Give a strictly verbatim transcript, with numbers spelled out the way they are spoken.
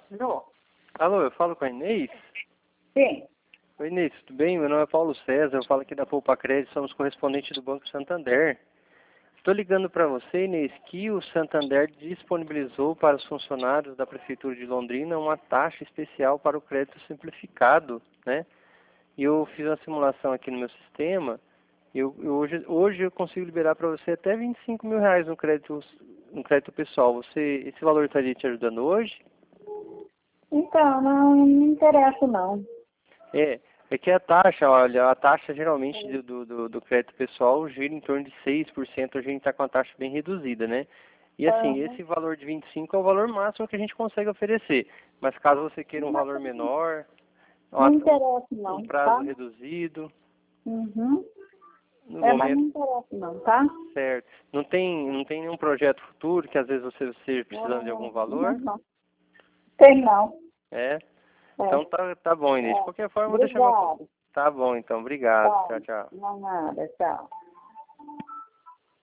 Alô? Alô, eu falo com a Inês? Sim. Oi, Inês, tudo bem? Meu nome é Paulo César, eu falo aqui da Poupa Crédito, somos correspondentes do Banco Santander. Estou ligando para você, Inês, que o Santander disponibilizou para os funcionários da Prefeitura de Londrina uma taxa especial para o crédito simplificado, né? E eu fiz uma simulação aqui no meu sistema, eu, eu hoje, hoje eu consigo liberar para você até vinte e cinco mil reais no crédito, no crédito pessoal. Você, esse valor estaria te ajudando hoje? Então, não, não me interessa, não. É, é que a taxa, olha, a taxa geralmente do, do, do crédito pessoal gira em torno de seis por cento, a gente está com a taxa bem reduzida, né? E assim, Aham. esse valor de vinte e cinco é o valor máximo que a gente consegue oferecer. Mas caso você queira um Não valor menor, não uma- me um, interessa, um não, prazo tá? reduzido, Uhum. no É, mas não momento me interessa, não, tá? certo. Não tem, não tem nenhum projeto futuro que às vezes você esteja precisando de algum Não, não, valor? não. Tem não. É? É. Então tá, tá bom, Inês. De É. qualquer forma, eu vou deixar meu... co- Obrigado. Tá bom, então. Obrigado. Tá. Tchau, tchau. Não, nada, tchau.